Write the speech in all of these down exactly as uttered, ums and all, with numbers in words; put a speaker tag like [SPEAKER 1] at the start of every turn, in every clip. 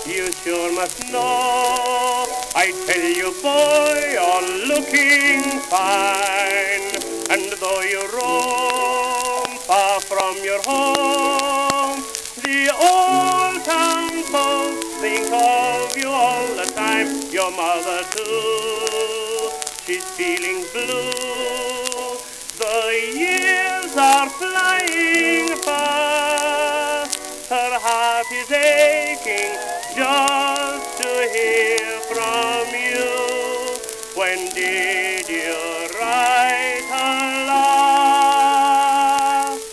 [SPEAKER 1] You sure must know. I tell you, boy, you're looking fine. And though you roam far from your home, the old town folks think of you all the time. Your mother too, she's feeling blue. The years are flying fast. Her heart is aching just to hear from you. When did you write her last?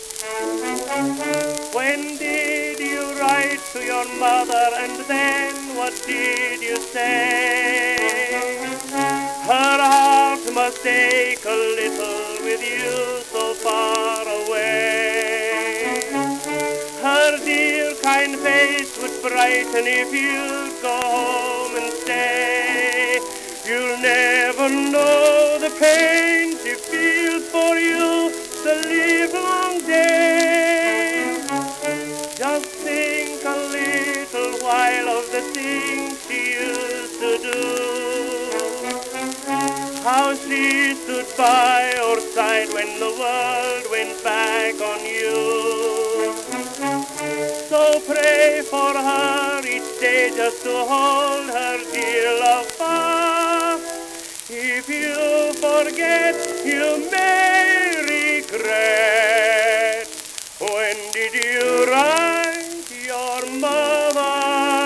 [SPEAKER 1] When did you write to your mother, and then what did you say? Her heart must ache a little with you so far away. Her dear kind face would brighten if you'd go home and stay. You'll never know the pain she feels for you the livelong day. Just think a little while of the things she used to do. How she stood by your side when the world went back on you. So pray for her each day just to hold her dear love fast. If you forget, you may regret. When did you write your mother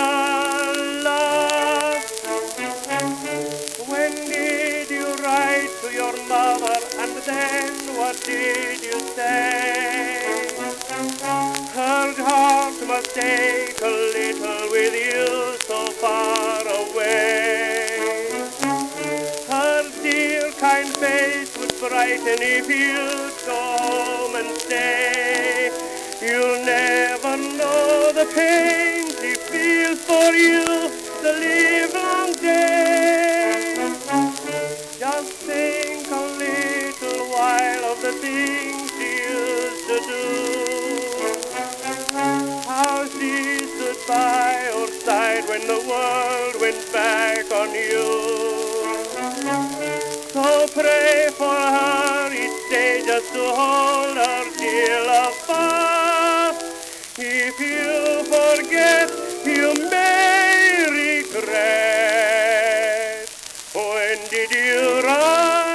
[SPEAKER 1] last? When did you write to your mother, and then what did you say? Her heart must ache a little with you so far away. Her dear kind face would brighten if you'd go home and stay. You'll never know the pain she feels for you the livelong day. Just think a little while of the things she used to do. How she stood by your side when the world went back on you. So pray for her each day just to hold her dear love fast. If you forget, you may regret. When did you write